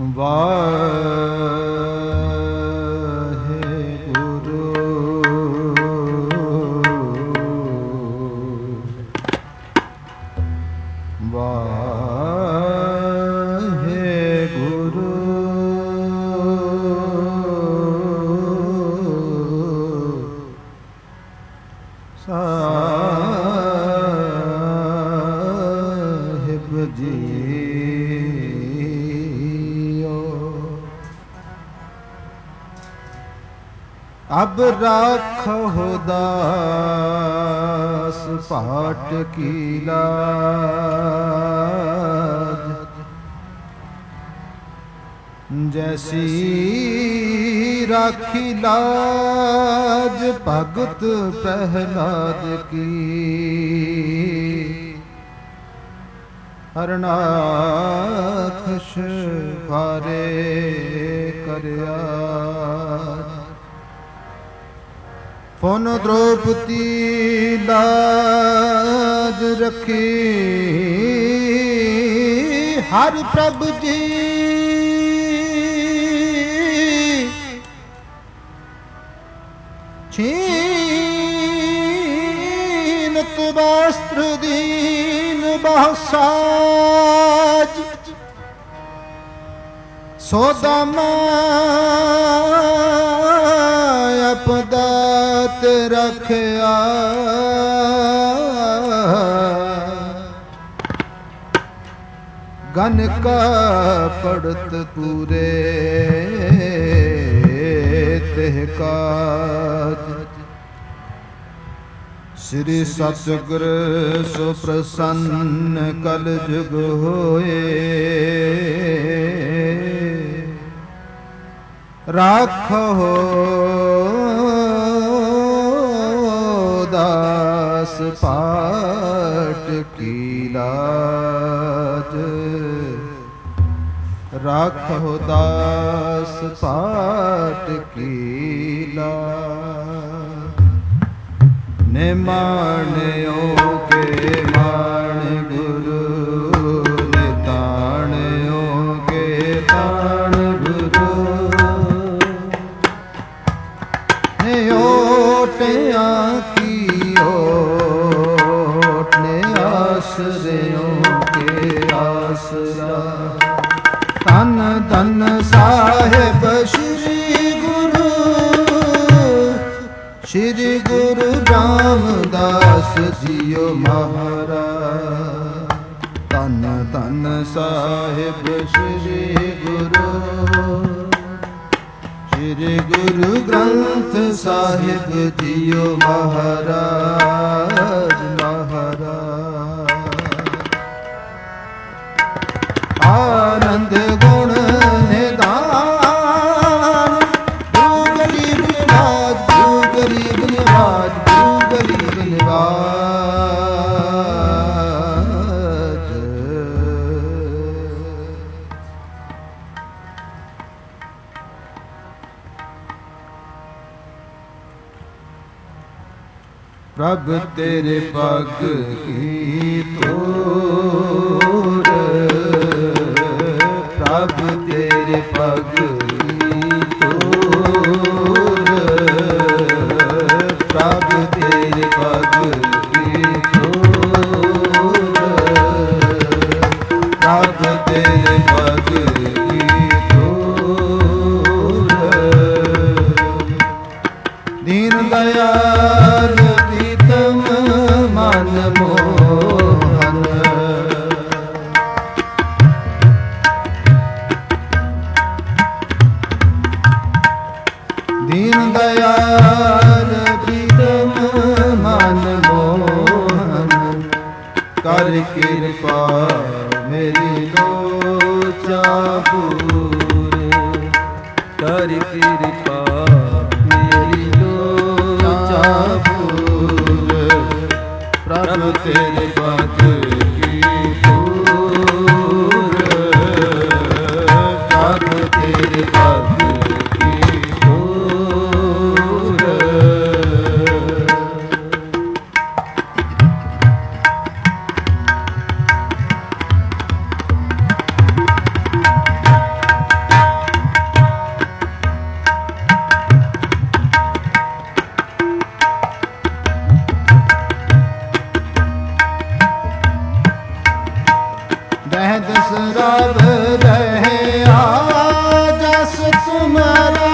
ਵਾਹਿਗੁਰੂ ਵਾਹਿਗੁਰੂ ਸਾਹਿਬ ਜੀ ਅਬ ਰਾਖੋ ਦਾਸ ਪਾਟ ਕੀ ਲਾਜ ਜੈਸੀ ਰਾਖੀ ਲਾਜ ਭਗਤ ਪ੍ਰਹਿਲਾਦ ਕੀ ਹਰਨਾਖਸ਼ ਫਾਰੇ ਕਰਿਆ ਫੋਨ ਦ੍ਰੋਪਦੀ ਲਾਜ ਰੱਖੀ ਹਰ ਪ੍ਰਭ ਜੀ ਛੀਨਤ ਵਸਤਰ ਦੀਨ ਬਹੁਸਾਜ ਸੋਦਾਮਾ ਆਪਦਾਤ ਰੱਖਿਆ ਗਨ ਕਾ ਪੜਤ ਪੂਰੇ ਤਿਹ ਕਾਜ ਸ੍ਰੀ ਸਤਿਗੁਰ ਸੋ ਪ੍ਰਸੰਨ ਕਲ ਜੁਗ ਹੋਏ ਰਾਖੋ ਦਾਸ ਪਾਟ ਕੀ ਲਾਜ ਰਾਖੋ ਦਾਸ ਪਾਟ ਕੀ ਲਾਜ ਨਿਮਾਣਿਓ ਕੇ ਮਾਣ ਗੁਰੂ ਨਿਤਾਣਿਓ ਕੇ ਤਾਣ ਗੁਰੂ ਓਟਿਆਂ ਕੀ ਓਟ ਨੇ ਆਸਰਿਓਂ ਕੇ ਆਸਰਾ ਧੰਨ ਧੰਨ ਸਾਹਿਬ ਸ਼੍ਰੀ ਗੁਰੂ ਰਾਮਦਾਸ ਜੀਓ ਮਹਾਰਾਜ ਧੰਨ ਧੰਨ ਸਾਹਿਬ ਸ਼੍ਰੀ ਗੁਰੂ ਗ੍ਰੰਥ ਸਾਹਿਬ ਜੀਓ ਮਹਾਰਾਜ ਆਨੰਦ ਗੁਣ ਨਿਦਾਨ ਗੁਰੂ ਗਰੀਬ ਨਿਵਾਜ ਗੁਰੂ ਗਰੀਬ ਨਿਵਾਜ ਗੁਰੂ ਗਰੀਬ ਨਿਵਾਜ ਪ੍ਰਭ ਤੇਰੇ ਪਗ ਕੀ ਤੋਰ ਪ੍ਰਭ ਤੇਰੇ ਪਗ ਕੀ ਤੋਰ ਪ੍ਰਭ ਤੇਰੇ ਪਗ ਕੀ ਤੋਰ ਪ੍ਰਭ ਤੇਰੇ ਪਗ ਕੀ ਤੋਰ ਦੀਨ ਦਇਆਲ ਮਨ ਮੋਹਨ ਦੀਨ ਦਇਆਲ ਪ੍ਰੀਤਮ ਮਨ ਮੋਹਨ ਕਰ ਕਿਰਪਾ ਮੇਰੀ ਲੋਚਾ ਪੂਰੇ ਕਰ ਕਿਰਪਾ ਮੇਰੀ ਲੋਚਾ ਪੂਰੇ ਪ੍ਰਭ ਤੇਰੇ ਪਦ ਕੀ ਤੋਰ ਪ੍ਰਭ ਤੇਰੇ ਪਦ ਕੀ ਤੋਰ तिस रब रहिया जस तुम्हारा।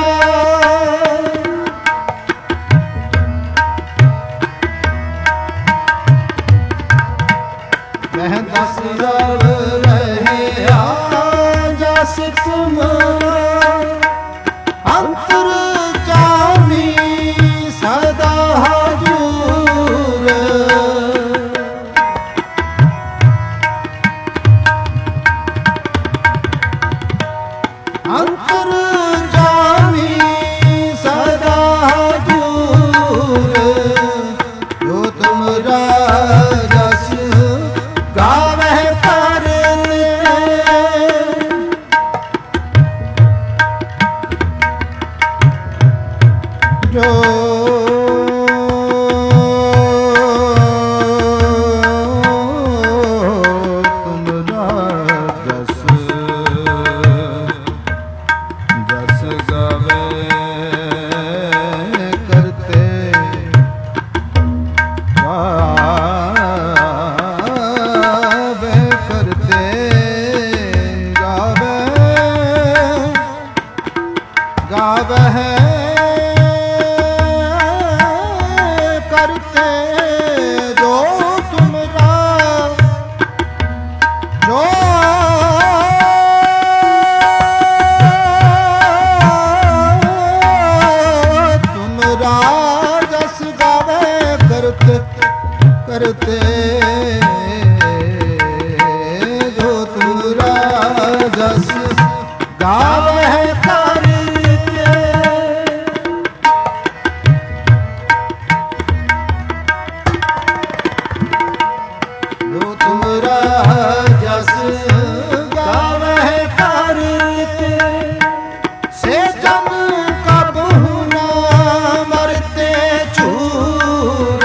वह दस रब रहिया जस तुम्हारा। अंतर जामी सदा हजूर। अंतर जामी सदा हजूर। जो तुमरा जस गावह करते। जो तुमरा जस जस गावे करते। गावे करते गावे गावे करते। जो तुमरा जो तुमरा जस गावे करते करते। जो तुमरा जस गावे करते। जो तुमरा जस गावे करते। से जन कबहु न मरते चूर।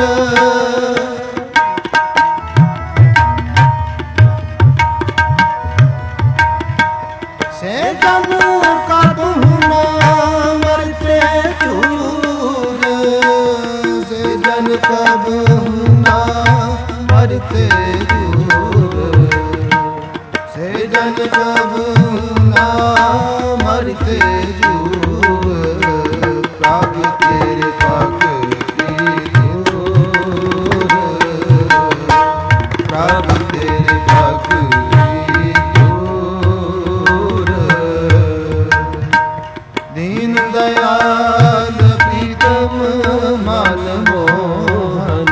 से जन कबहु न मरते चूर। से जन कबहु न मरते चूर। से जन कबहु न मरते चूर। प्रभ तेरे पग की दूर। प्रभ तेरे पग की दूर। दीन दयाल प्रीतम मन मोहन।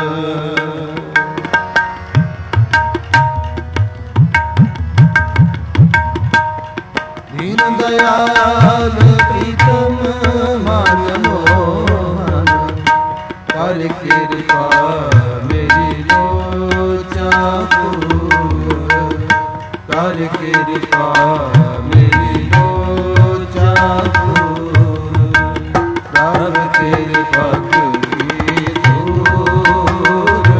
दीन दयाल प्रीतम मन मोहन। कर कृपा मेरी लोचा पूर। कर कृपा मेरी लोचा पूर। प्रभ तेरे पग की दूर।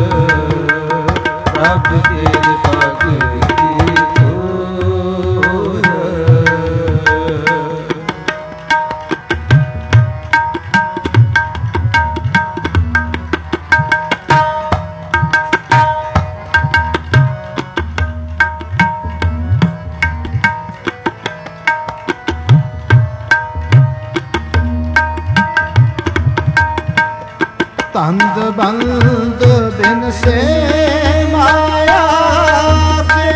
प्रभ तेरे पग की दूर। तंद बंद बिन से माया के।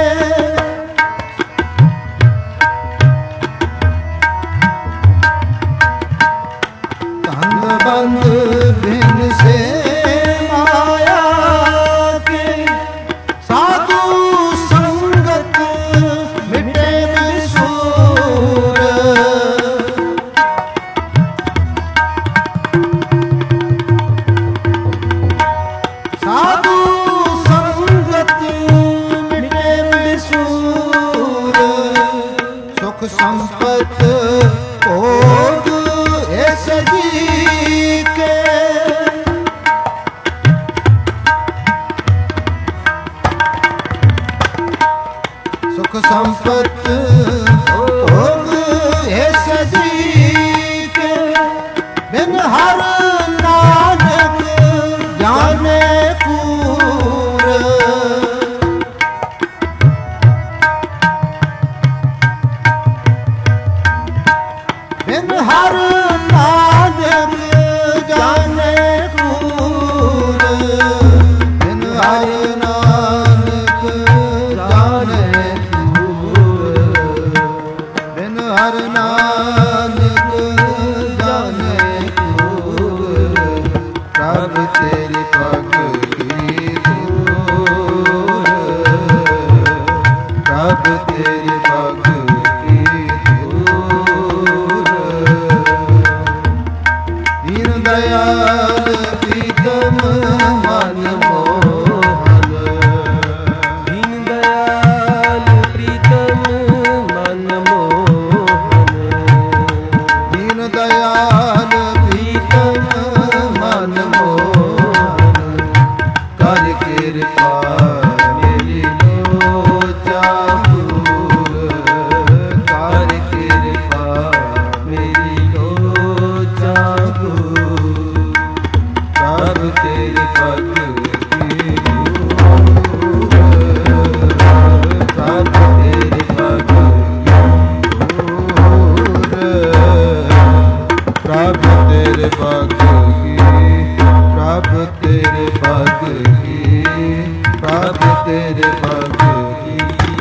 तंद बंद बिन से माया के। साधु संगत मिटे विसूर। साधु संगत मिटे विसूर। सुख संपत भोग ऐस जी के। सुख संपत भोग ऐस जी के। बिन हर नानक जाने पूर। ਭਗਤੀ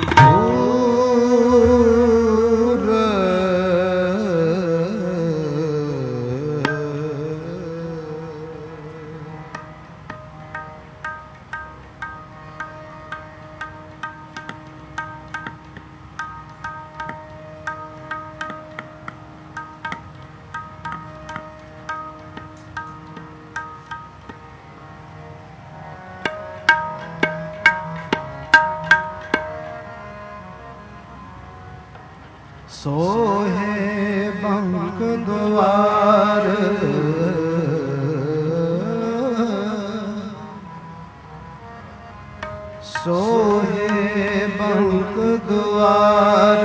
ਸੋਹੇ ਬੰਕ ਦੁਆਰ ਸੋਹੇ ਬੰਕ ਦੁਆਰ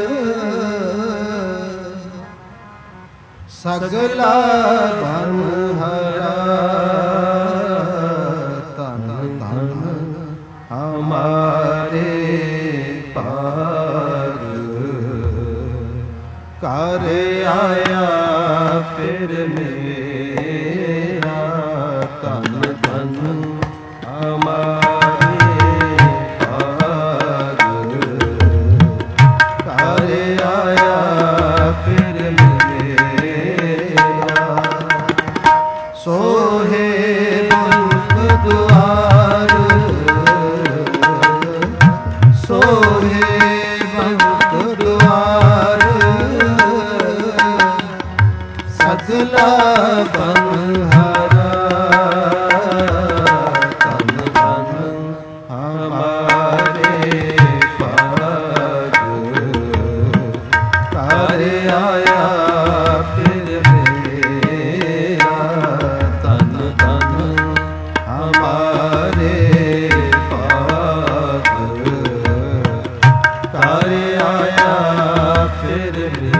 ਸਗਲਾ ਬਨ ਹਰਾ ਤਨ ਤਨ ਹਮਾਰੇ ਪਾਰ ਕਰ ਆਇਆ ਫਿਰ ਮੇਰਾ ਤਨ ਤਨ ਹਮਾਰੇ ਪਾਰ ਕਰ ਆਇਆ ਫਿਰ ਮੇਰਾ ਸੋਹੇ ਬੰਕ ਦੁਆਰ ਸੋਹੇ ਬੰਕ ਦੁਆਰ ਸਗਲਾ ਬਨ ਹਰਾ ਤਨ ਤਨ ਹਮਾਰੇ ਪਾਰ ਕਰ ਆਇਆ ਫਿਰ ਮੇਰਾ ਤਨ ਤਨ ਹਮਾਰੇ ਪਾਰ ਕਰ ਆਇਆ ਫਿਰ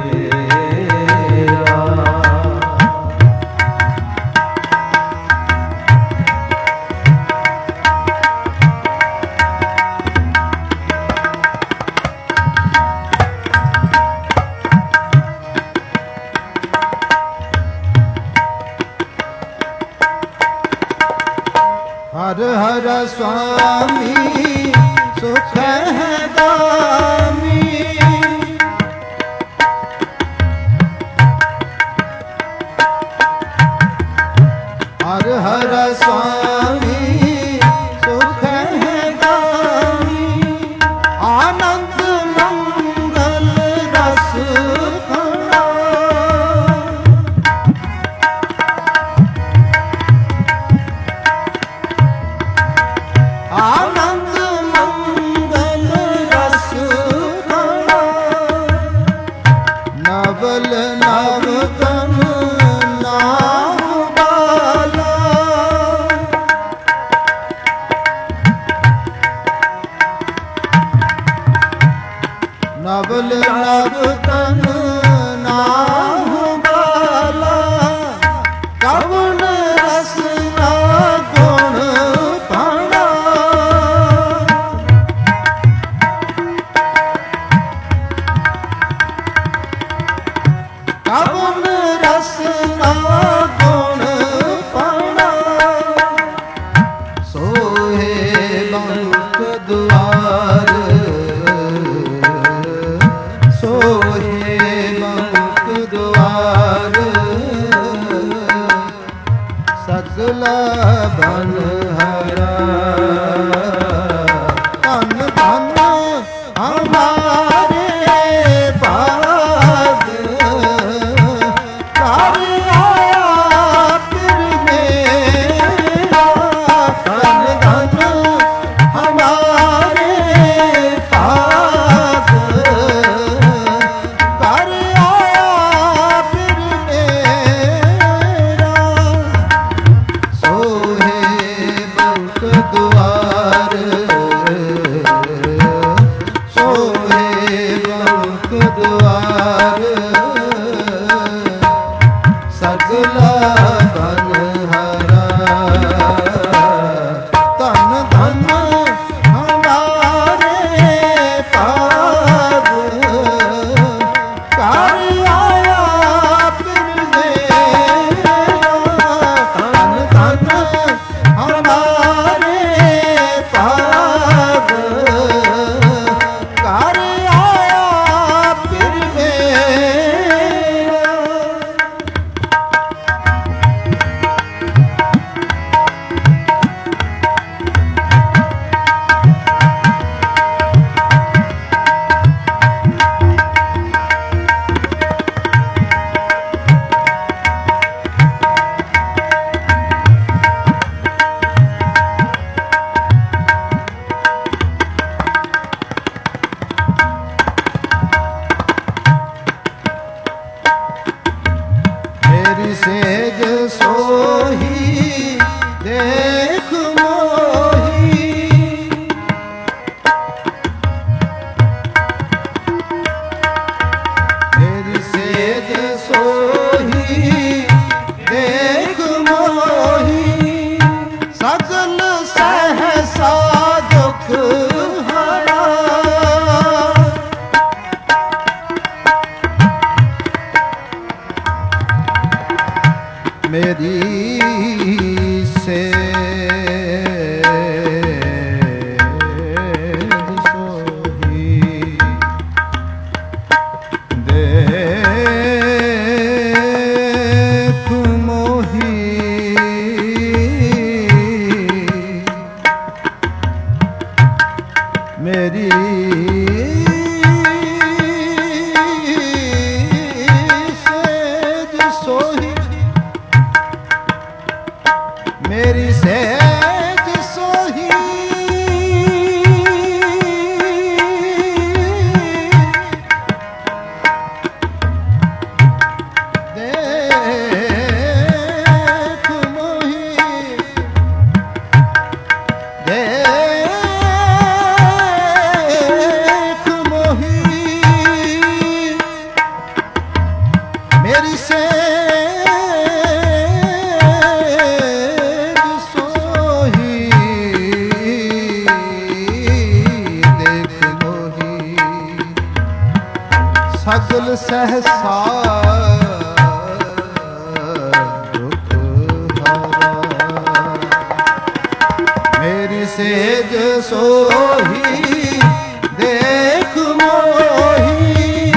हर हर स्वामी सुख है दामी हर हर स्वामी सुख है दामी आनंद मंगल रस खड़ा आनंद मंगल रस खड़ा नवल नव तन नाम बाला नवल नव तन नाम बाला कवन रस ना गुण पाना कवन रस ना गुण पाना सोहे बंक दुआर सोहे बंक दुआर सगला बन हरा तन तन हमारे पाग कर आया फिर मेरा तन तन हमारे पाग कर आया फिर मेरा सोहे ਮੇਰੀ ਸੇਜ ਸੋਹੀ, ਮੇਰੀ ਸੇਜ ਸੋਹੀ, ਦੇਖ ਮੋਹੀ, ਦੇਖ ਮੋਹੀ, ਮੇਰੀ ਸੇਜ ਸੋਹੀ, ਦੇਖ ਮੋਹੀ, ਸਗਲ ਸਹਸਾ ਦੁਖ ਹਰਾ, ਮੇਰੀ ਸੇਜ ਸੋਹੀ, ਦੇਖ ਮੋਹੀ,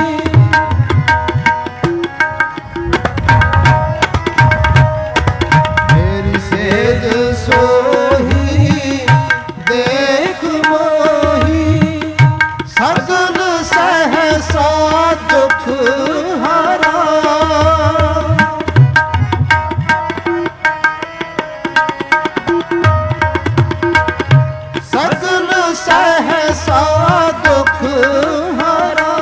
ਮੇਰੀ ਸੇਜ ਸੋਹੀ, ਦੇਖ ਮੋਹੀ, ਸਗਲ ਸਹਸਾ ਦੁਖ ਹਰਾ, ਸਗਲ ਸਹਸਾ ਦੁਖ ਹਰਾ,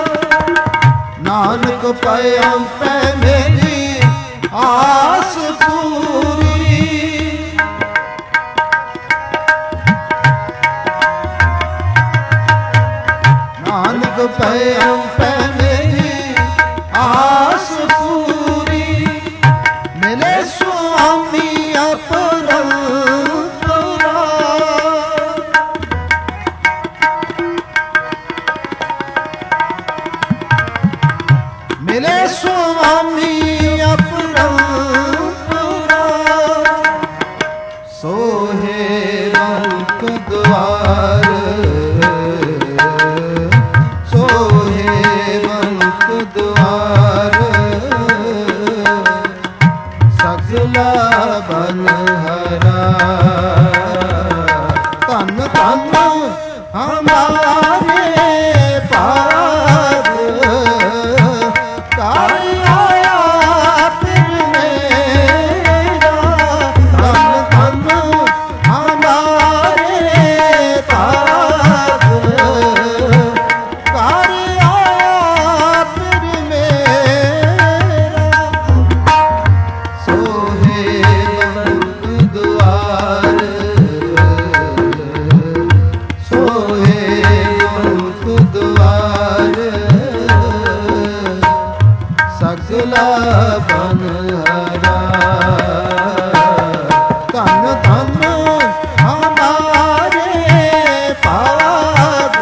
ਨਾਨਕ ਪਇਓ ਪੈ ਮੇਰੀ ਆਸ ਪੂਰੀ, ਨਾਨਕ ਪਇਓ ਪੈ ਮੇਰੀ ਆਸ ਪੂਰੀ, ਮਿਲੇ ਸੁਆਮੀ ਅਪਰੰਪਰਾ, ਮਿਲੇ ਸੁਆਮੀ ਅਪਰੰਪਰਾ, ਸੋਹੇ ਬੰਕ ਦੁਆਰ, ਸੋਹੇ ਬੰਕ ਦੁਆਰ, ਸਗਲਾ ਬਨ ਹਰਾ, ਧਨ ਧਨ ਹਮਾਰੇ ਭਾਗ, ਕਰ ਆਇਆ ਫਿਰ ਮੇਰਾ, ਧਨ ਧਨ ਹਮਾਰੇ ਭਾਗ, ਕਰ ਆਇਆ ਫਿਰ ਮੇਰਾ, ਸੋਹੇ ਬੰਕ ਦੁਆਰ, ਸੋਹੇ ਬੰਕ ਦੁਆਰ, ਸਗਲਾ ਬਨ ਹਰਾ, ਧਨ ਧਨ ਹਮਾਰੇ ਭਾਗ,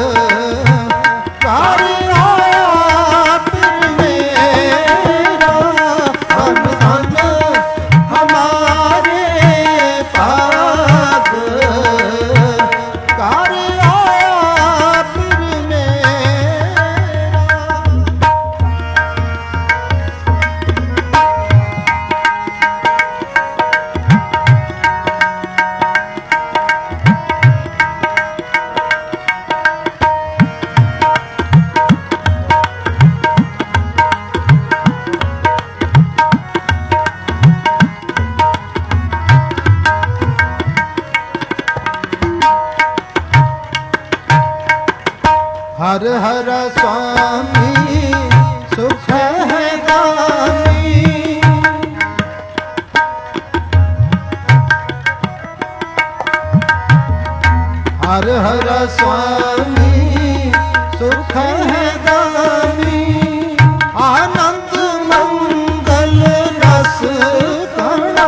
ਕਰ ਆਇਆ ਫਿਰ ਮੇਰਾ, ਧਨ ਧਨ ਹਮਾਰੇ ਭਾਗ, ਕਰ ਆਇਆ ਫਿਰ ਮੇਰਾ। हर हर स्वामी सुख है गामी, हर हर स्वामी सुख है गामी, आनंद मंगल रस कणा,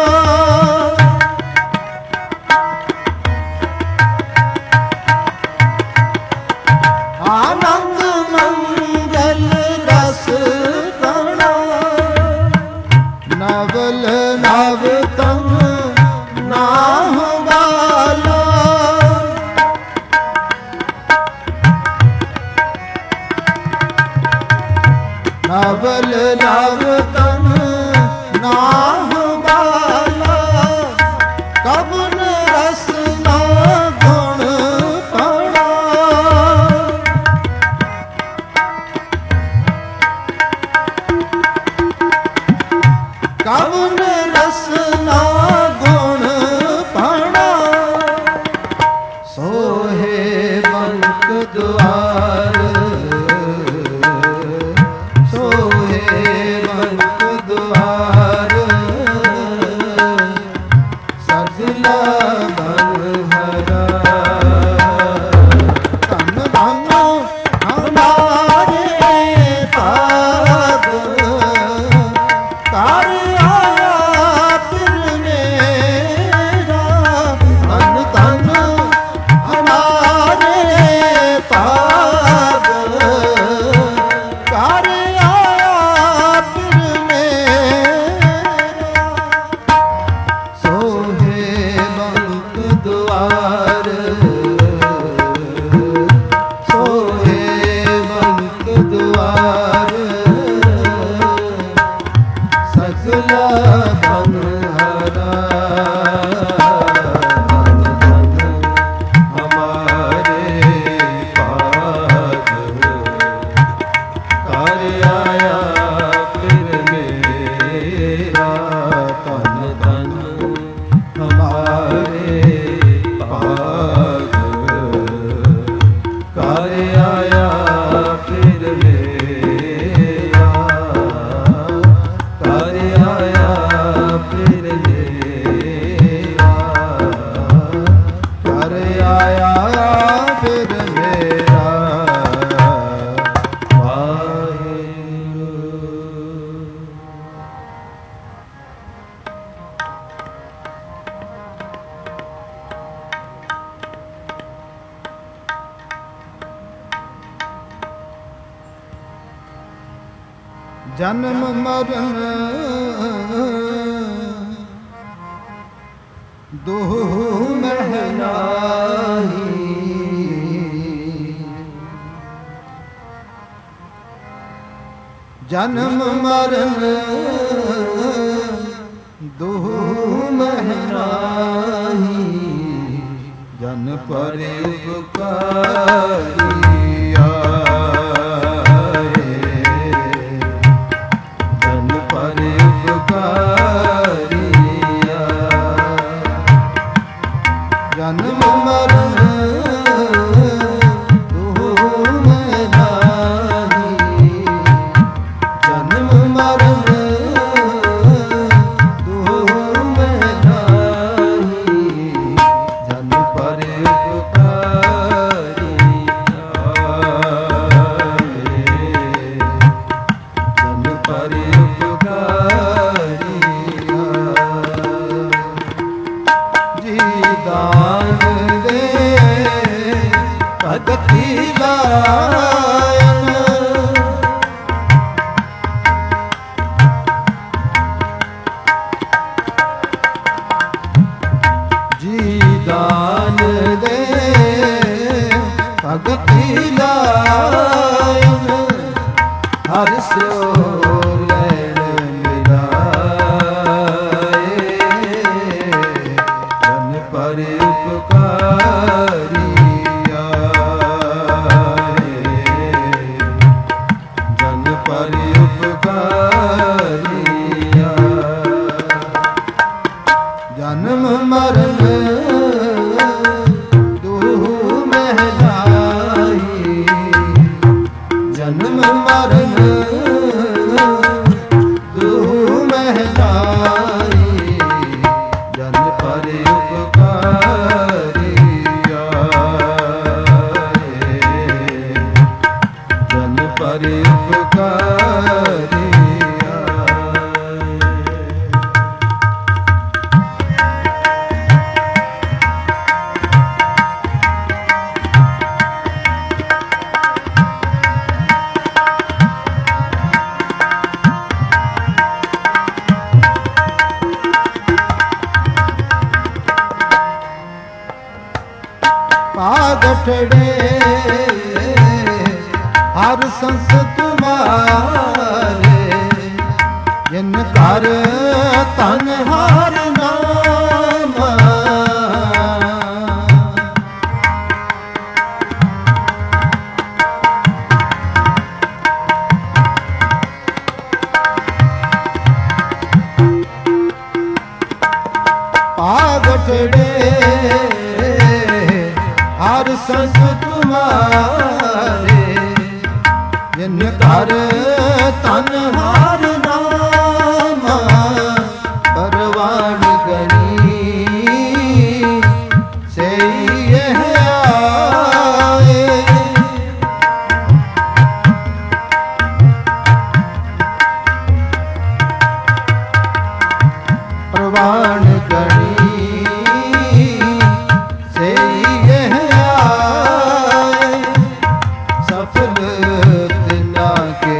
आनंद मंगल रस कणा, नवल नवतम नाहु बाला, नवल नवतम नाहु बाला, कबन रस ना गुण पड़ा, ਸੋਹੇ ਬੰਕ ਦੁਆਰ, ਸੋਹੇ ਬੰਕ ਦੁਆਰ, ਸਗਲਾ ਬਨ ਹਰਾ। ਧਨ ਧਨ ਹਮਾਰੇ ਭਾਗ, ਕਰ ਆਇਆ ਫਿਰ ਮੇਰਾ। ਧਨ ਧਨ ਹਮਾਰੇ ਭਾਗ, ਕਰ ਆਇਆ ਫਿਰ ਮੇਰਾ। ਸੋਹੇ ਬੰਕ ਦੁਆਰ, ਸੋਹੇ ਬੰਕ ਦੁਆਰ, ਸਗਲਾ ਬਨ ਹਰਾ। ਧਨ ਧਨ ਹਮਾਰੇ ਭਾਗ, ਕਰ ਆਇਆ ਫਿਰ ਮੇਰਾ। ਧਨ ਧਨ ਹਮਾਰੇ ਭਾਗ, ਕਰ ਆਇਆ ਫਿਰ ਮੇਰਾ। ਕਰ ਆਇਆ ਫਿਰ ਮੇਰਾ। ਕਰ ਆਇਆ ਫਿਰ ਮੇਰਾ। ਵਾਹਿਗੁਰੂ। ਜਨਮ ਮਰਨ ਦੁਹ ਮਹਿ ਨਾਹੀ, ਜਨਮ ਮਰਨ ਦੁਹ ਮਹਿ ਨਾਹੀ। ਜਨ ਪਰ ਉਪਕਾਰੀ ਜਨਮ ਮਰਨ ਦੁਹ ਮਹਿ ਨਾਹੀ। ਜਨਮ ਮਰਨ ਦੁਹ ਮਹਿ ਨਾਹੀ। ਜਨ ਪਰ ਉਪਕਾਰੀ ਜਨ ਪਰ ਉਪਕਾਰੀ। ਜੀ ਦਾਨ ਦੇ ਭਗਤੀ ਲਾਇਨ, ਜੀ ਦਾਨ ਦੇ ਭਗਤੀ ਲਾਇਨ। ਹਰਿ ਸਿਓ ਲੈਣ ਮਿਲਾਏ, ਜਨ ਪਰ ਉਪਕਾਰੀ ਆਏ। ਜਨ ਪਰ ਉਪਕਾਰੀ ਆਏ। ਜਨਮ ਮਰਨ ਦੁਹ ਮਹਿ ਨਾਹੀ। ਜਨਮ ਮਰਨ ਦੁਹ ਮਹਿ ਨਾਹੀ। ਜਨ ਪਰ ਉਪਕਾਰੀ ਆਏ। ਜਨ ਪਰ ਉਪਕਾਰੀ ਆਏ। ਪਾਗਠੜੇ ਹਰ ਸੰਸ ਤੁਮਾਰੇ, ਜਿਨ ਕਰ ਤਨ ਹਰ ਨਾਮ। ਪਾਗਠੜੇ ਹਰ संत तुम्हारे जिन कर तन हार नामा परवान गणी से यह आए। परवान गणी से यह आए सफल तिना के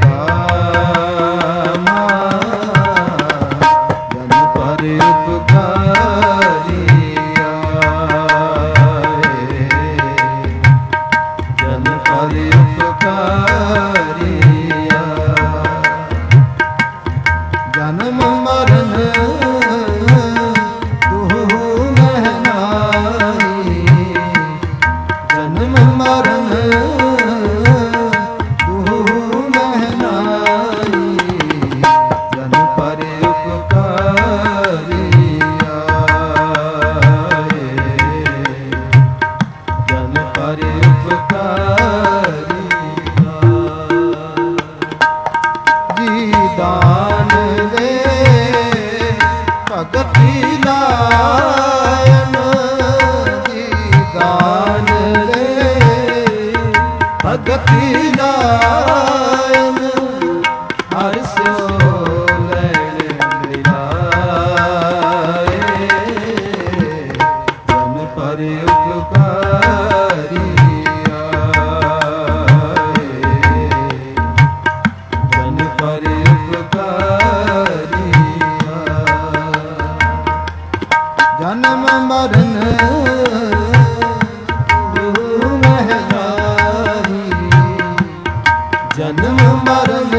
कामा जन पर उपकारी आए। जन पर उपकारी जन्म मरण जन्म मरण तू महनाई जन पर उपकारी आए। जन पर उपकारी जी दान दे भगति लायन जी दान भगति लायन हर सो लैन मिलाए। जन पर उपकारी आए। जन पर उपकारी जन्म मरण जन्म मरण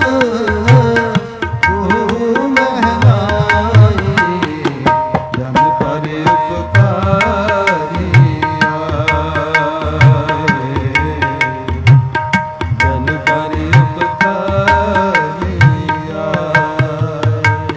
तू महनाई जन पर उपकारी आए। जन पर उपकारी आए।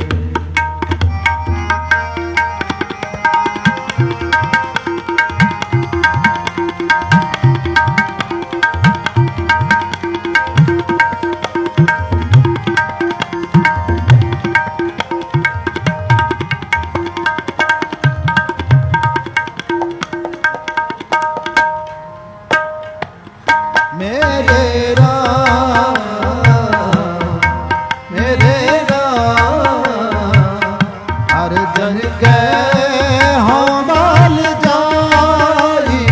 मेरे राम हर जन के हों बाल जाई।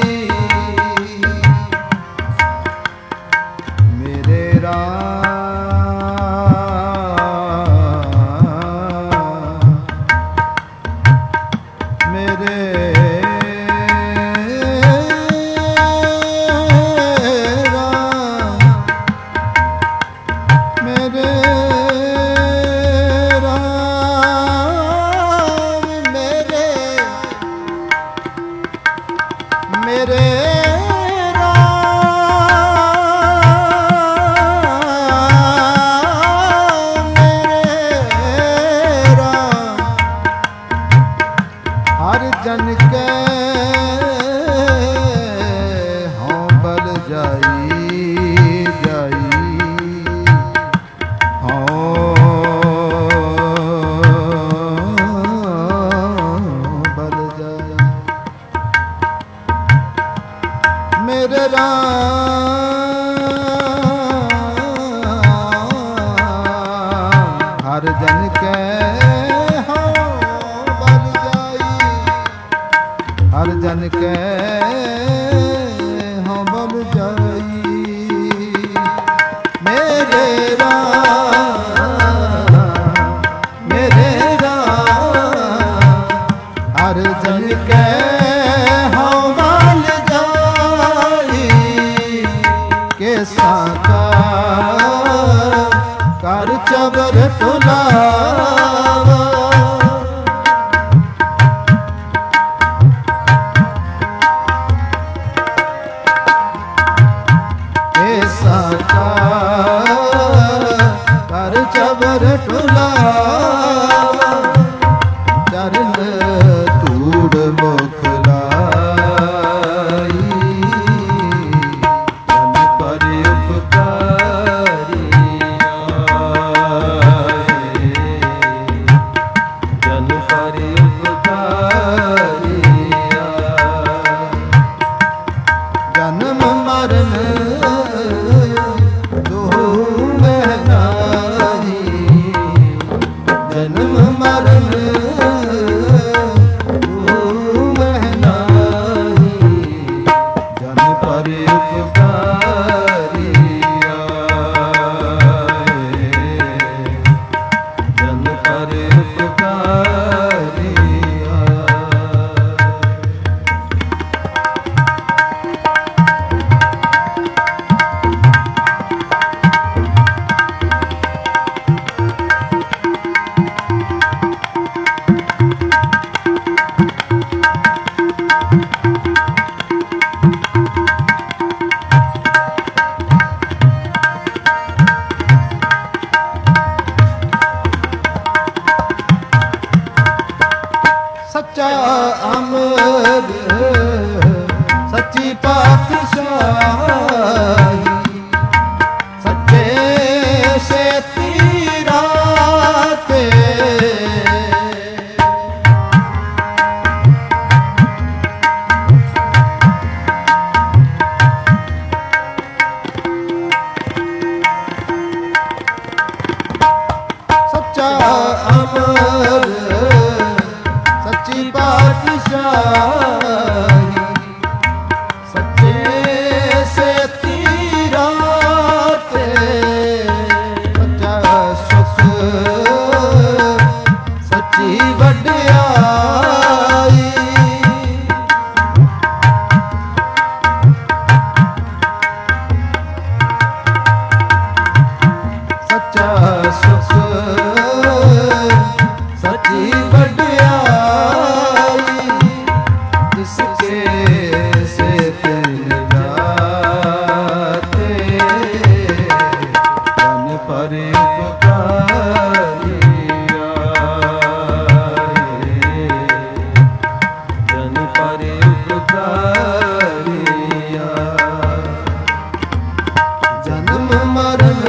मेरे राम मेरे मेरे हर जन के हों बल जाई जाई हों बल जाई। मेरे राम हर जन के हों बल जाई। हर जन के हों बल जाई। मेरे राम हर जन के हों बल जाई। के साका कर चबर तुलावा। ऐसा कर चबर तुलावा। चरण तूड़ मुख लाए। ਜਨਮ ਮਰਨ ਦੁਹ ਮਹਿ ਨਾਹੀ, ਜਨਮ ਮਰਨ ਦੁਹ ਮਹਿ ਨਾਹੀ, ਜਨ ਪਰ ਉਪਕਾਰੀ ਆਏ, ਜਨ ਪਰ ਉਪਕਾਰੀ ਆਏ। ਸੱਚਾ ਅਮਰ ਸੱਚੀ ਪਾਤਸ਼ਾਹੀ, ਸੱਚੇ ਸੇਤੀ ਰਾਤੇ, ਸੱਚਾ ਅਮਰ ਸੱਚੀ ਪਾਤਸ਼ਾਹੀ, ਸੱਚੇ ਸੇਤੀ ਰਾਤੇ, ਸੱਚਾ ਸੁਖ ਸੱਚੀ ਵਡਿਆਈ, ਸੱਚਾ ਸੁਖ ਸੱਚੀ ਵਡਿਆਈ, ਜਿਸਕੇ ਸੇ ਤਿਨ ਜਾਤੇ, ਜਨ ਪਰ ਉਪਕਾਰੀ ਆਏ, ਜਨ ਪਰ ਉਪਕਾਰੀ ਆਏ। ਜਨਮ ਮਰਨ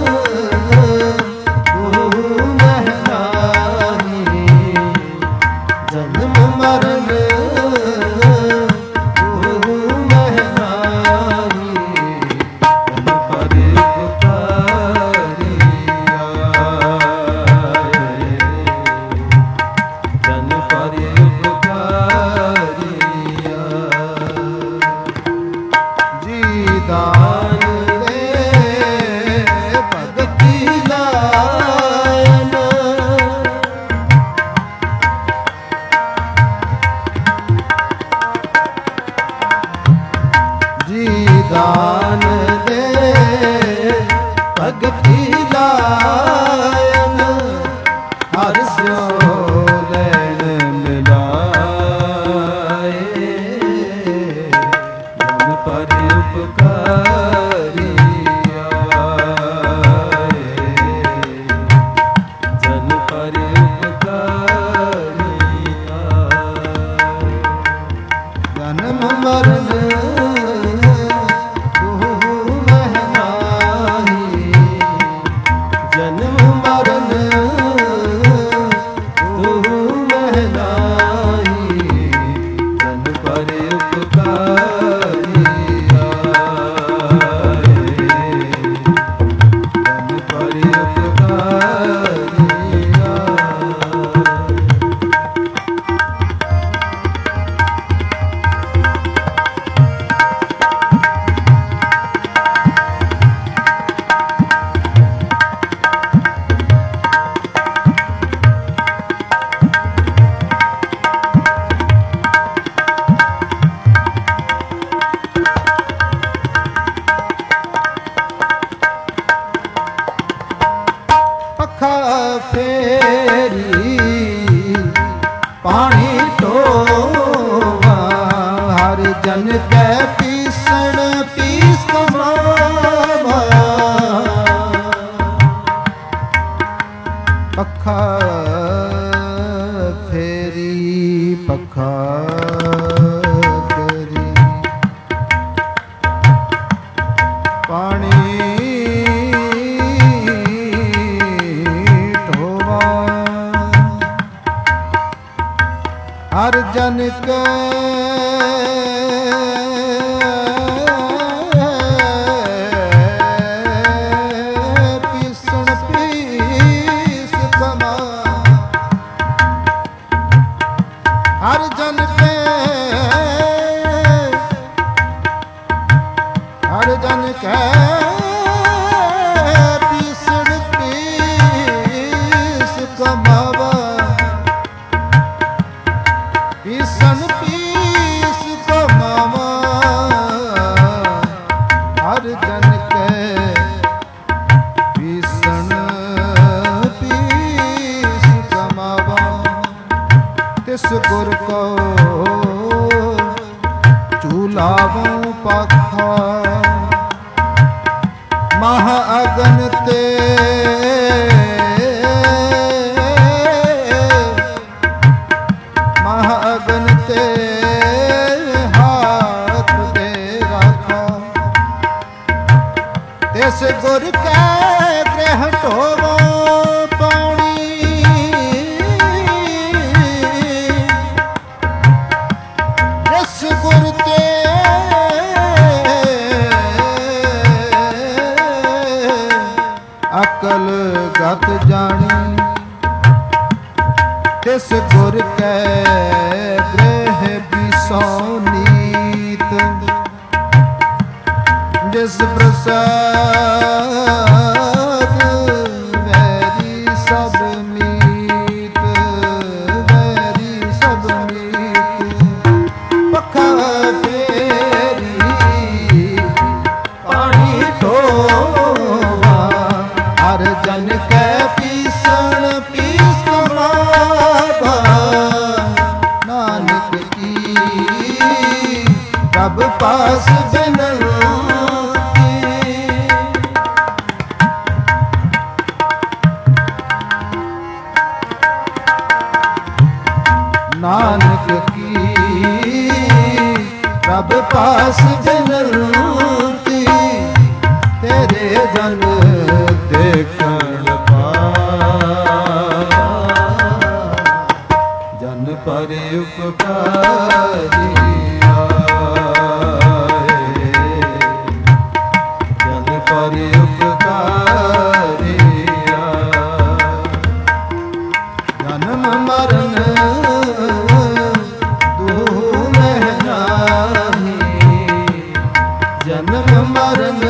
ਦੁਹ ਮਹਿ ਨਾਹੀ, ਜਨਮ ਮਰਨ ਦੁਹ ਮਹਿ ਨਾਹੀ, ਜਨ ਪਰ ਉਪਕਾਰੀ ਆਏ, ਜਨ ਪਰ ਉਪਕਾਰੀ ਆਏ। ਜੀ ਦਾਨ ਦੇ ਭਗਤੀ ਲਾਇਨ, ਜੀ ਦਾਨ ਦੇ ਭਗਤੀ ਲਾਇਨ, ਹਰਿ ਸਿਉ ਲੈਣ ਮਿਲਾਏ, ਜਨ ਪਰ ਉਪਕਾਰੀ ਆਏ, ਜਨ ਪਰ ਉਪਕਾਰੀ ਆਏ। ਜਨਮ ਮਰਨ ਦੁਹ ਮਹਿ ਨਾਹੀ, ਜਨਮ ਮਰਨ ਦੁਹ ਮਹਿ ਨਾਹੀ, ਜਨ ਪਰ ਉਪਕਾਰੀ ਆਏ, ਜਨ ਪਰ ਉਪਕਾਰੀ ਆਏ। ਪੱਖਾ ਫੇਰੀ ਪਾਣੀ ਢੋਵਾ, ਹਰ ਜਨ ਕੈ ਪੀਸਣ ਪੀਸ ਕਮਾਵਾ, ਪੱਖਾ ਫੇਰੀ ਪੱਖਾ ਫੇਰੀ ਪਾਣੀ ਹਰ ਜਨ ਕੈ ਹਰ ਜਨ ਕੈ ਪੀਸਣ ਪੀਸ ਕਮਾਵਾ, ਪੀਸਣ ਪੀਸ ਕਮਾਵਾ, ਹਰ ਜਨ ਕੈ ਪੀਸਣ ਪੀਸ ਕਮਾਵਾ। ਤਿਸ ਗੁਰ ਕੋ ਝੂਲਾਵੋਂ ਪਾਖਾ, ਮਹਾ ਅਗਨ ਤੇ ਮਹਾ ਅਗਨ ਤੇ ਹਾਥ ਦੇ ਰਾਖਾ। ਤਿਸ ਗੁਰ ਕੈ ਗ੍ਰਹਿ ਢੋਵੋ ਪਾਣੀ, ਤਿਸ ਗੁਰ ਤੇ ਅਕਲ ਗਤ ਜਾਣੀ। ਤਿਸ ਗੁਰ ਕੈ ਗ੍ਰਹਿ ਬਿਸੋ ਨੀਤ, ਜਿਸ ਪ੍ਰਸਾਦ ਵੈਰੀ ਸਭ ਮੀਤ, ਵੈਰੀ ਸਭ ਮੀਤ। ਪੱਖਾ ਫੇਰੀ ਪਾਣੀ ਢੋਵਾ, ਹਰ ਜਨ ਕੈ ਪੀਸਣ ਪੀਸ ਕਮਾਵਾ। ਨਾਨਕ ਕੀ ਪ੍ਰਭ ਪਾਸ ਬਿਨਤੀ, ਨਾਨਕ ਕੀ ਪ੍ਰਭ ਪਾਸ ਬਿਨਤੀ। ਤੇਰੇ ਜਨ ਦੇਖਣ ਪਾਇਆ, ਜਨ ਪਰ ਉਪਕਾਰੀ ਆਏ, ਜਨ ਪਰ ਉਪਕਾਰੀ ਆਏ। ਜਨਮ ਮਰਨ ਦੁਹ ਨਹੀਂ, ਜਨਮ ਮਰਨ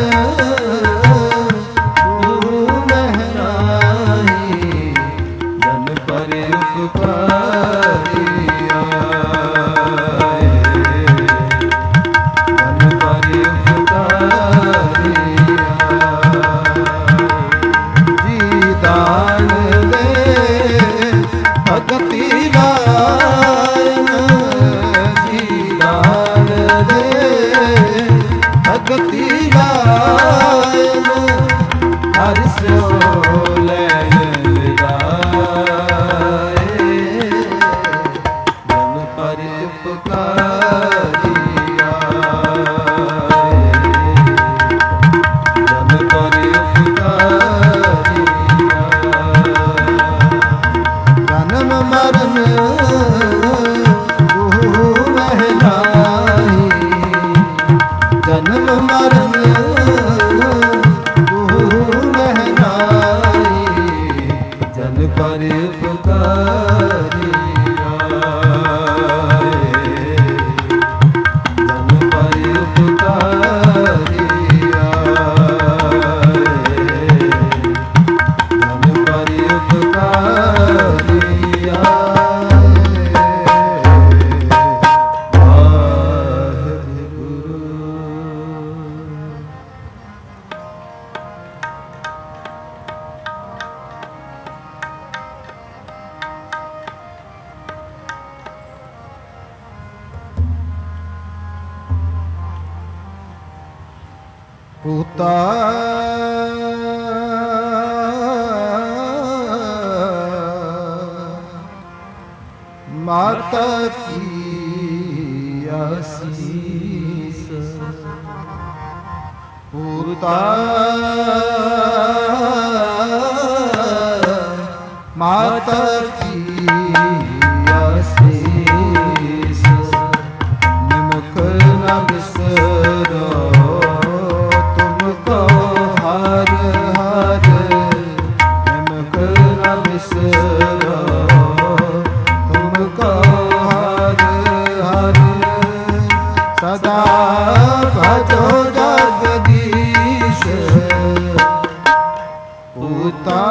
ਪੂਤਾ ਮਾਤਾ ਕੀ ਆਸੀਸ, ਪੂਤਾ ਮਾਤਾ ਕੀ ਆਸੀਸ, ਨਿਮਖ ਨ ਬਿਸਰੋ ਸਦਾ ਭਜੋ ਜਗਦੀਸ਼। पूता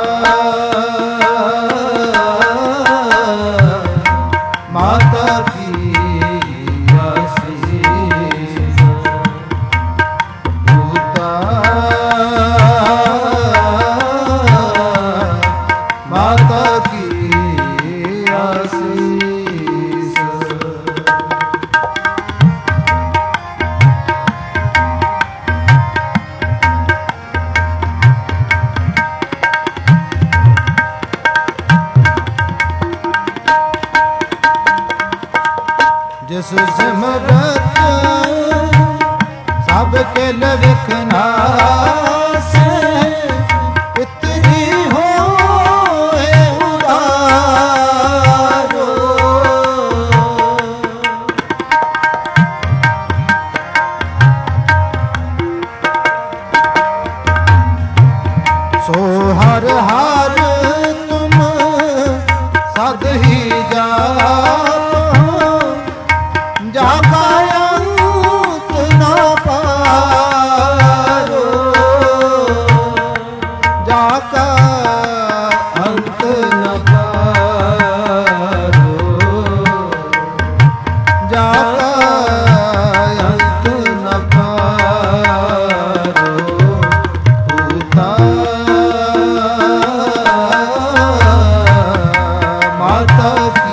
माता की आशीष पूता माता की आशीष जिस सिमरत सबके लविखना से इतनी हो उदारो सो हर हार तुम सद ही जा जाका अंत न पारो जाका अंत न पारो जाका अंत न पारो पूता माता की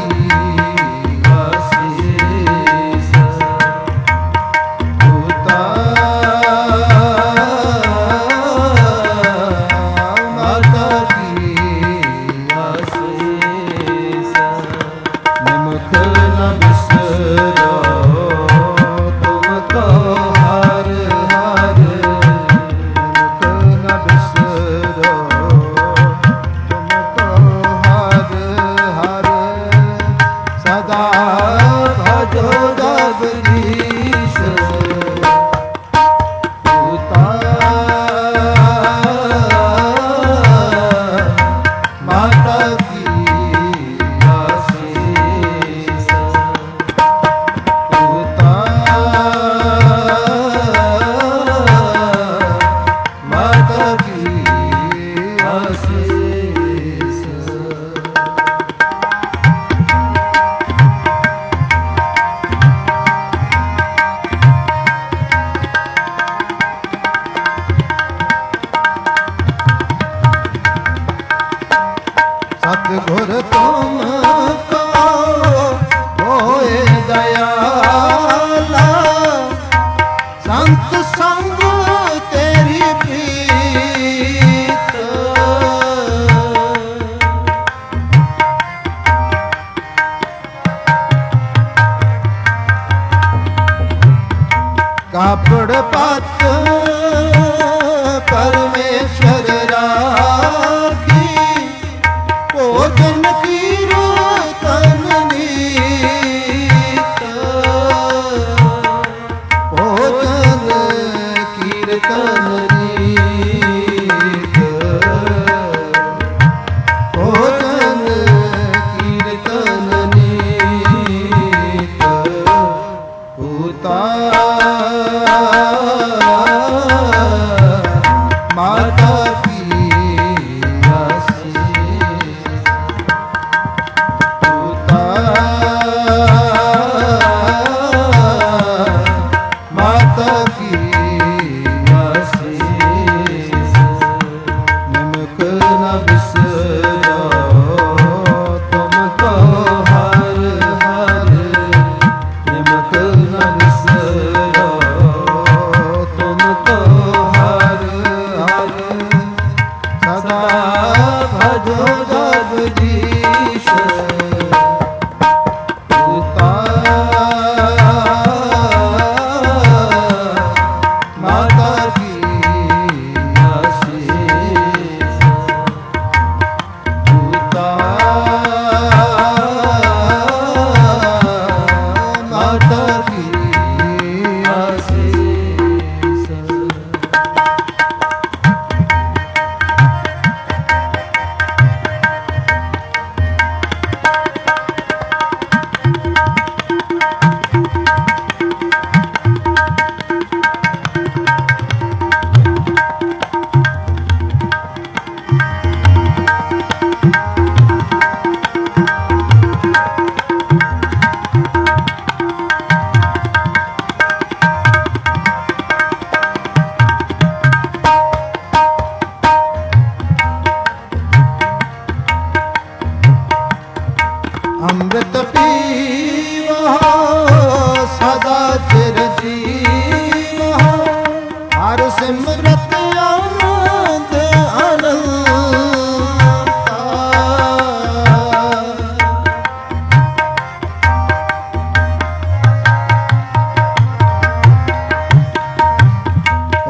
सतगुर तुमको होए दयाला संत संग तेरी प्रीत कापड़ पत परमेश्वर राखी भोजन कीर्तन नीत भोजन कीर्तन नीत भोजन कीर्तन नीत पूता माता की आशीष पूता माता की आशीष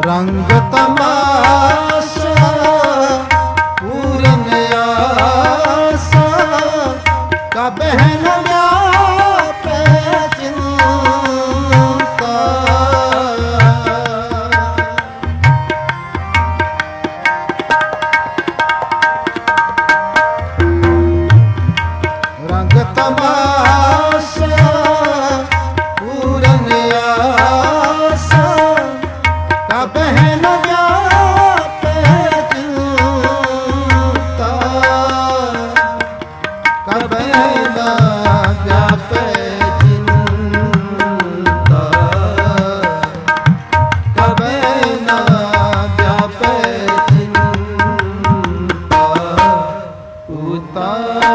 ਰੰਗ ਤਮਾਸ਼ਾ ਪੂਰਨ ਆਸਾ ਕਬਹਿ ਨ ਵਿਆਪੈ ਚਿੰਤਾ। ਰੰਗ ਤਮਾਸ਼ਾ ਪੂਰਨ ਆਸਾ ਕਬਹਿ ਨ ਵਿਆਪੈ ਚਿੰਤਾ। ਕਬਹਿ ਨ ਵਿਆਪੈ ਚਿੰਤਾ। ਕਬਹਿ ਨ ਵਿਆਪੈ ਚਿੰਤਾ। ਉਤਾ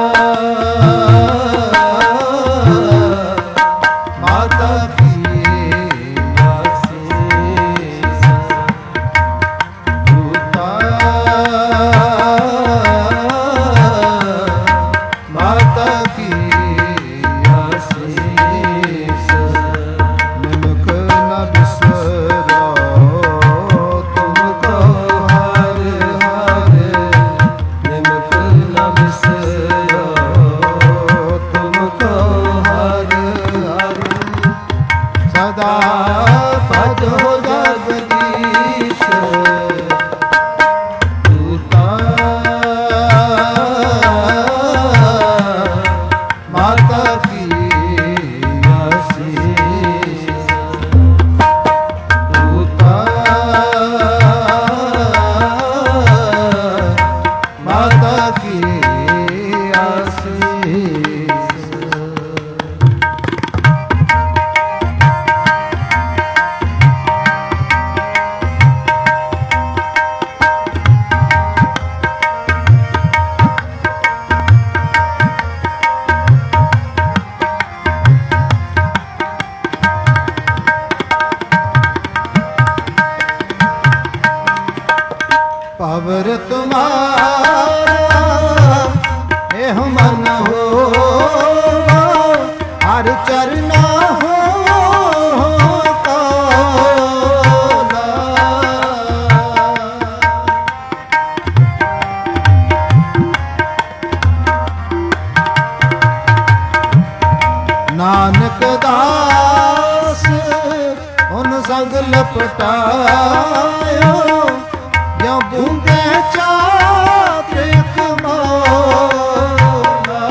ਮਾਤਾ ਕੀ ਆਸੀਸ। ਉਤਾ ਮਾਤਾ ਕੀ ਆਸੀਸ। ਨਿਮਕ ਨ ਬਿਸਰੋ ਤੁਮ ਕੋ ਹਰ ਹਰ। ਨਿਮਕ ਨ ਬਿਸਰੋ ਤੁਮ ਕੋ ਹਰ ਹਰ। ਸਦਾ ਭਜੋ ਜਗਦੀਸ਼। ਉਤਾ ਮਾਤਾ ਕੀ ਆਸੀਸ। ਉਤਾ ਮਾਤਾ ਕੀ ਆਸੀਸ। ਪਵਰ ਤੁਮਾਰਾ ਇਹ ਮਨ ਹੋਵਾ। ਹਰ ਚਰਨਾ ਹੋ ਕੌਲਾ। ਨਾਨਕ ਦਾਸ ਹੁਣ ਸੰਗ ਲਪਟਾਇਓ। ਜੋ ਬੂੰਦੇ ਚਾਤ੍ਰਿਕ ਮੋਲਾ।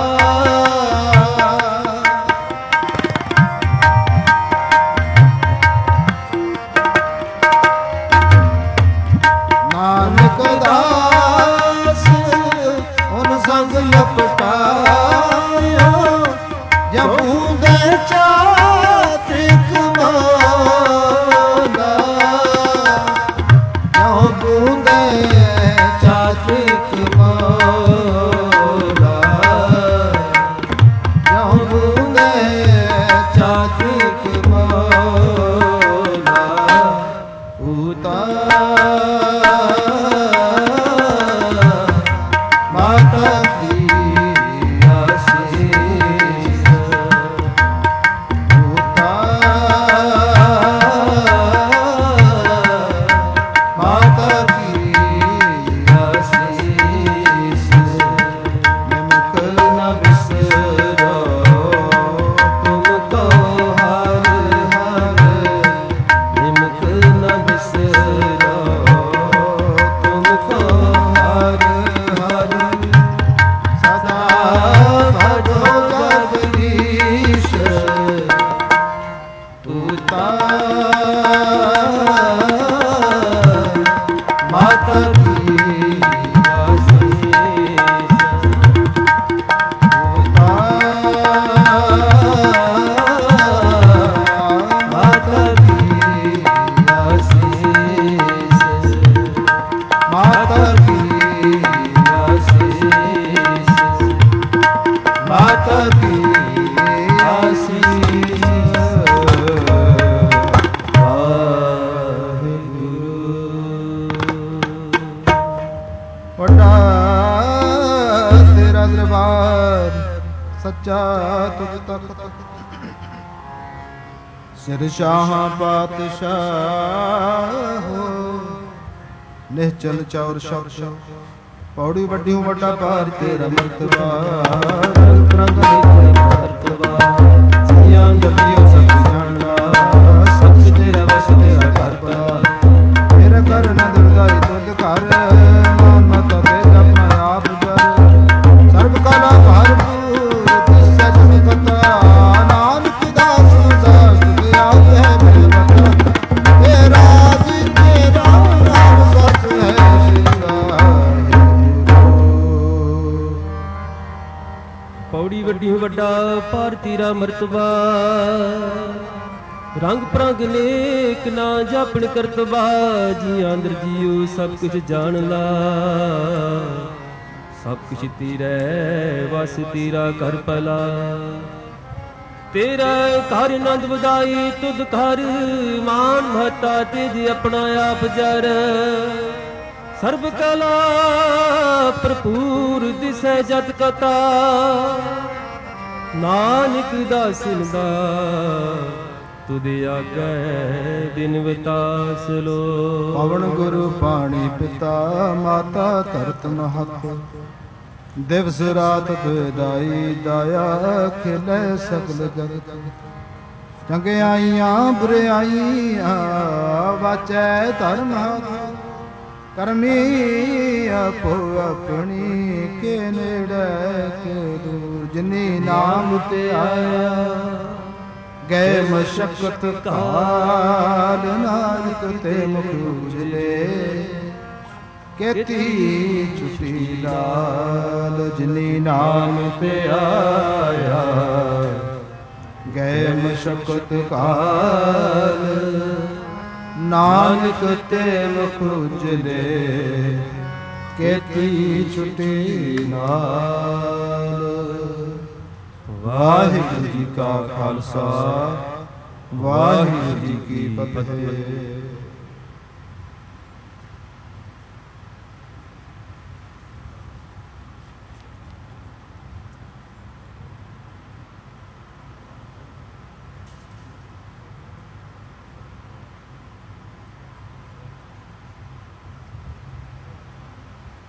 ਨਾਨਕ ਦਾਸ ਹੁਣ ਸੰਗ ਲਪਟਾਇਓ। ਜੋ ਬੂੰਦੇ ਚਾਤ੍ਰਿਕ ਮੋਲਾ। ਜੋ ਬੂੰਦੇ ਚਾਤ੍ਰਿਕ ਮੋਲਾ। ਜੋ ਬੂੰਦੇ ਚਾਤ੍ਰਿਕ ਮੋਲਾ। ਉਤਾ ਮਾਤਾ ਕੀ ਆਸੀਸ। ਉਤਾ ਮਾਤਾ ਕੀ ਆਸੀਸ। ਨਿਮਕ ਨ ਬਿਸਰੋ ਤੁਮ ਕੋ ਹਰ ਹਰ। ਨਿਮਕ ਨ ਬਿਸਰੋ ਤੁਮ ਕੋ ਹਰ ਹਰ। ਸਦਾ ਭਜੋ ਜਗਦੀਸ਼। ਉਤਾ ਮਾਤਾ ਕੀ ਆਸੀਸ। ਉਤਾ ਮਾਤਾ ਕੀ ਆਸੀਸ। ਮਾਤਾ ਕੀ ਆਸੀਸ। ਮਾਤਾ ਕੀ ਆਸੀਸ। ਵੱਡਾ ਤੇਰਾ ਦਰਬਾਰ ਸੱਚਾ ਤੁਝ ਤਖਤ। ਸਿਰ ਸ਼ਾਹ ਪਾਤਸ਼ਾਹ ਨਿਹਚਲ ਚੌਰ ਸ਼ਬਦ ਪੌੜੀ ਵੱਡਿਓ ਵੱਡਾ ਭਾਰ ਤੇਰਾ ਮਰਤਬਾ ਰੰਗ ਰੰਗ ਤੇਰਾ ਮਰਤਬਾ ਸਿਆਂ ਜਪਿਓ ਸਤਿ ਜਾਣਦਾ ਸਤਿ ਤੇਰਾ ਵਸ ਤੇਰਾ ਘਰ ਪਾ ਤੇਰਾ ਘਰ ਨਾ ਦੁਰਦਾਈ ਤੁਧ ਘਰ ਮਾਨ ਮਤ ਤੇ ਜਪਨਾ ਆਪ ਜਰ ਸਰਬ ਕਲਾ ਭਰਪੂਰ ਤਿਸ ਸਜਨ ਕਤਾ ਨਾਨਕ ਦਾਸ ਦਾਸ ਤੇ ਆਪ ਹੈ ਬਲਵਤਾ ਤੇਰਾ ਜੀ ਤੇਰਾ ਨਾਮ ਸਤ ਹੈ ਪੌੜੀ ਵੱਡੀ ਵੱਡਾ ਭਾਰ ਤੇਰਾ ਮਰਤਬਾ ਰੰਗ ਪ੍ਰੰਗ ਨੇਕ ਨਾ ਜਾਪਣ ਕਰਤਬਾ ਜੀ ਆਂਦਰ ਜੀਓ ਸਭ ਕੁਝ ਜਾਣ ਲਾ ਸਭ ਕੁਝ ਤੇਰੇ ਵਸ ਤੇਰਾ ਘਰ ਪਲਾ ਤੇਰਾ ਘਰ ਆਨੰਦ ਵਧਾਈ ਤੁਧ ਘਰ ਮਾਨ ਮਹਤਾ ਤੇਜ ਆਪਣਾ ਆਪ ਜਰ ਸਰਬ ਕਲਾ ਭਰਪੂਰ ਦਿਸੈ ਜਤ ਕਤਾ ਨਾਨਕ ਦਾਸਨ ਦਾ ਤੁਧ ਆਗੈ ਦਿਨ ਵਿਤਾਸ ਲੋ ਪਵਨ ਗੁਰੂ ਪਾਣੀ ਪਿਤਾ ਮਾਤਾ ਧਰਤ ਮਹਤ ਦਿਵਸ ਰਾਤ ਦੁਇਦਾਈ ਦਾਇਆ ਖਿਲੇ ਸਗਲ ਜਗਤ ਚੰਗਿਆਈਆਂ ਬੁਰਿਆਈਆਂ ਵਾਚੈ ਧਰਮ ਕਰਮੀ ਆਪੋ ਆਪਣੀ ਕੇ ਨੇੜੇ ਕੇ ਦੂਰ ਜਿਨੀ ਨਾਮ ਤੇ ਆਇਆ ਗਏ ਮਸ਼ਕਤ ਕਾਲ ਨਾਨਕ ਤੇ ਮੁਖ ਉਜਲੇ ਕੇਤੀ ਛੁਟੀ ਲਾਲ ਜਿਨੀ ਨਾਮ ਤੇ ਆਇਆ ਗਏ ਮਸ਼ਕਤ ਕਾਲ ਨਾਨਕ ਤੇ ਮੁਖ ਉਜਲੇ ਕੇਤੀ ਛੁਟੀ ਨਾਲ ਵਾਹਿਗੁਰੂ ਜੀ ਕਾ ਖਾਲਸਾ ਵਾਹਿਗੁਰੂ ਜੀ ਕੀ ਫਤਿਹ।